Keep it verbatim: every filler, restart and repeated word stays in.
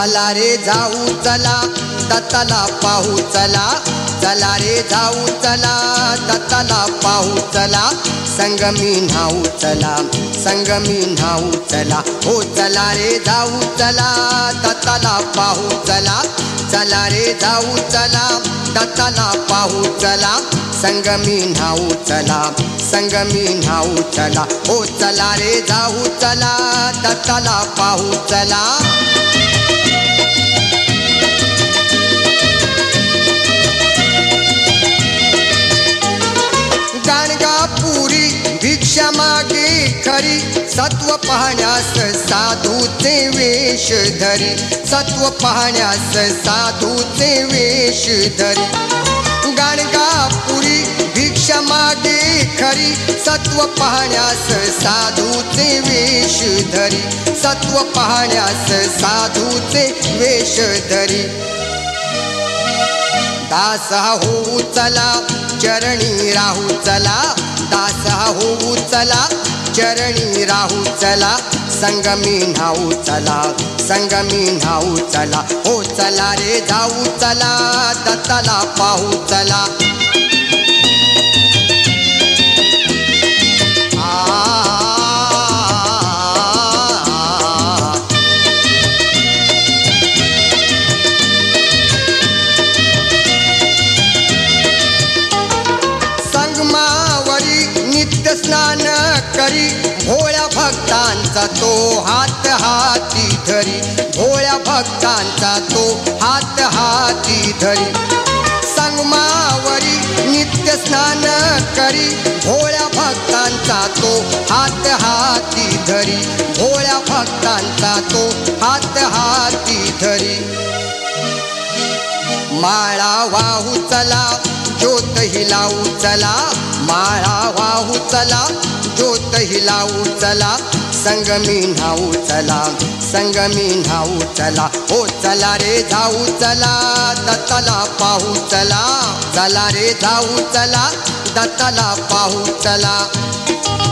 चला रे जाऊ चला दत्ताला पाहू चला, चला रे जाऊ चला दत्ताला पाहू चला, संगमी न्हाऊ चला, संगमी न्हाऊ चला, हो चला रे जाऊ चला दत्ताला पाहू चला, चला रे जाऊ चला दत्ताला पाहू चला, संगमी न्हाऊ चला, संगमी न्हाऊ चला, हो चला रे जाऊ चला दत्ताला पाहू चला. गाणगापुरी भिक्षा मागे खरी, सत्व पाहण्यास साधूचे वेश धरी, सत्व पाहण्यास साधूचे वेश धरी. गाणगापुरी भिक्षा मागे खरी, सत्व पाहण्यास साधूचे वेश धरी, सत्व पाहण्यास साधूचे वेश धरी. दास होऊ चला चरणी राहू चला, दास होऊ चला चरणी राहू चला, संगमी न्हाऊ चला, संगमी न्हाऊ चला, हो चला रे जाऊ चला दत्ताला पाहू चला. स्नान करी भोळ्या भक्तांचा तो हात हाती धरी, भोळ्या भक्तांचा तो हात हाती धरी. संगमावरी नित्य स्नान करी भोळ्या भक्तांचा तो हात हाती धरी, भोळ्या भक्तांचा तो हात हाती धरी. माळा वाहू चला ज्योत ही लावू चला, माळा वाहू चला ज्योत ही लावू चला, संगमी न्हाऊ चला, संगमी न्हाऊ चला, हो चला रे जाऊ चला दत्ताला पाहू चला, चला रे जाऊ चला दत्ताला पाहू चला.